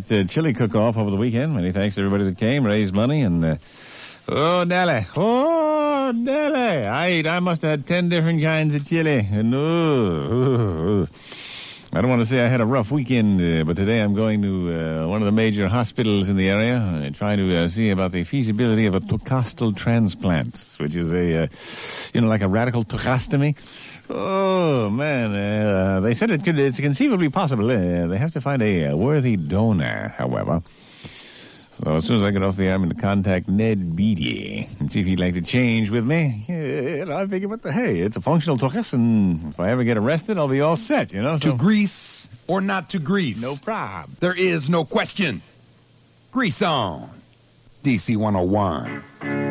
chili cook-off over the weekend. Many thanks to everybody that came, raised money, and oh, Nelly. I must have had 10 different kinds of chili. And I don't want to say I had a rough weekend, but today I'm going to one of the major hospitals in the area, trying to see about the feasibility of a tocastal transplant, which is like a radical tocastomy. Oh, man, they said it's conceivably possible. They have to find a worthy donor, however. So as soon as I get off the air, I'm going to contact Ned Beatty and see if he'd like to change with me. I figure, it's a functional tuchus, and if I ever get arrested, I'll be all set, So. To grease or not to grease? No problem. There is no question. Grease on. DC 101.